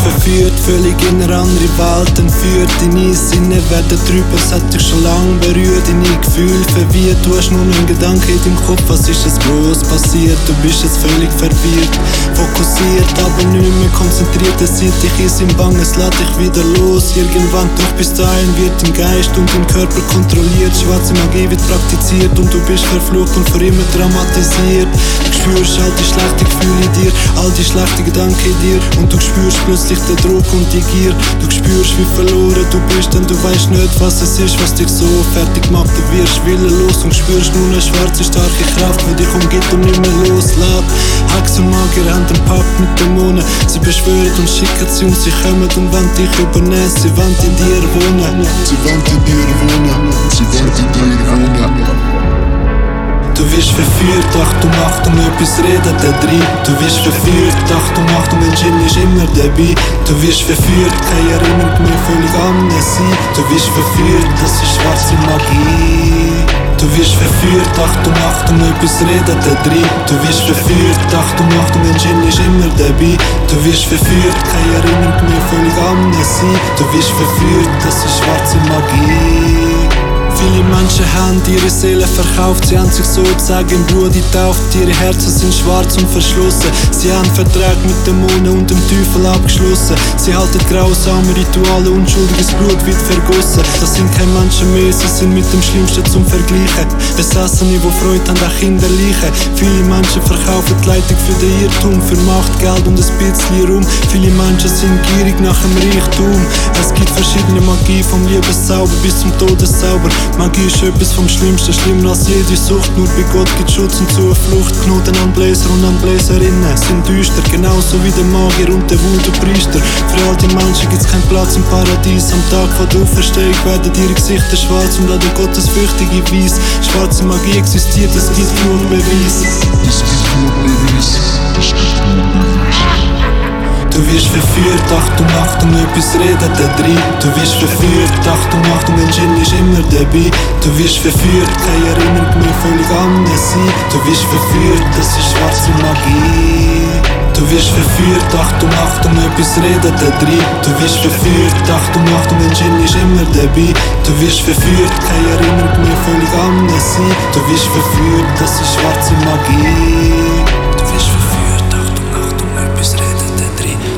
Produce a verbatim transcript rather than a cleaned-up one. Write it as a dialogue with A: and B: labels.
A: verführt, völlig in eine andere Welt entführt. Deine Sinne werden trüber, es hat dich schon lang berührt. Deine Gefühle verwirrt, du hast nur noch einen Gedanke in deinem Kopf. Was ist es bloß passiert? Du bist jetzt völlig verwirrt, fokussiert, aber nicht mehr konzentriert. Es zieht dich in sein Bang, es lässt dich wieder los. Irgendwann doch bis dahin wird dein Geist und dein Körper kontrolliert. Schwarze Magie wird praktiziert und du bist verflucht und für immer dramatisiert. Du spürst all die schlechten Gefühle in dir, all die schlechten Gedanken in dir, und du spürst plötzlich den Druck und die Gier. Du spürst, wie verloren du bist, denn du weißt nicht, was es ist, was dich so fertig macht. Du wirst willenlos und spürst nur eine schwarze, starke Kraft, die dich umgeht und nicht mehr loslässt. Hex und Magier haben den Pakt mit Dämonen. Sie beschwören und schicken sie und sie kommen und wollen dich übernehmen. Sie wollen in dir wohnen.
B: Sie wollen in dir wohnen. Sie wollen in dir wohnen.
A: Du wirst verführt, Achtung, Achtung, etwas redet da drin. Du wirst verführt, Achtung, Achtung, ein Djinn ist immer dabei. Du wirst verführt, keine Erinnerung mehr, völlig Amnesie. Du wirst verführt, das ist schwarze Magie. Du wirst verführt, Achtung, Achtung, etwas redet da drin. Du wirst verführt, Achtung, Achtung, ein Djinn ist immer dabei. Du wirst verführt, keine Erinnerung mehr, völlig Amnesie. Du wirst verführt, das ist schwarze Magie. Viele Menschen haben ihre Seele verkauft, sie haben sich sozusagen in Blut getauft. Ihre Herzen sind schwarz und verschlossen. Sie haben Verträge mit Dämonen und dem Teufel abgeschlossen. Sie halten grausame Rituale, unschuldiges Blut wird vergossen. Das sind keine Menschen mehr, sie sind mit dem Schlimmsten zum Vergleichen. Besessene, die Freude haben, auch Kinderleichen. Viele Menschen verkaufen die Leitung für den Irrtum, für Macht, Geld und ein bisschen Ruhm. Viele Menschen sind gierig nach dem Reichtum. Es gibt verschiedene Magie, vom Liebeszauber bis zum Todeszauber. Magie ist etwas vom Schlimmsten, schlimmer als jede Sucht. Nur bei Gott gibt Schutz und Zuflucht. Knoten an Bläser und an Bläserinnen sind düster, genauso wie der Magier und der Voodoo-Priester. Für all die Menschen gibt's keinen Platz im Paradies. Am Tag von der Auferstehung werden ihre Gesichter schwarz und laden Gottes fürchtige Weiss. Schwarze Magie existiert, es gibt genug Beweis.
B: Es gibt genug Beweis. Es gibt genug Beweis.
A: Du wirst verführt, Achtung, Achtung, etwas redet da drin. Du wirst verführt, Achtung, Achtung, ein Djinn ist immer dabei. Du wirst verführt, keine Erinnerung mehr, völlig Amnesie. Du wirst verführt, das ist schwarze Magie. Du wirst verführt, Achtung, Achtung, etwas redet da drin. Du wirst verführt, Achtung, Achtung, ein Djinn ist immer dabei. Du wirst verführt, keine Erinnerung mehr, völlig Amnesie. Du wirst verführt, das ist schwarze Magie. Du wirst verführt, Achtung, Achtung, etwas redet da drin.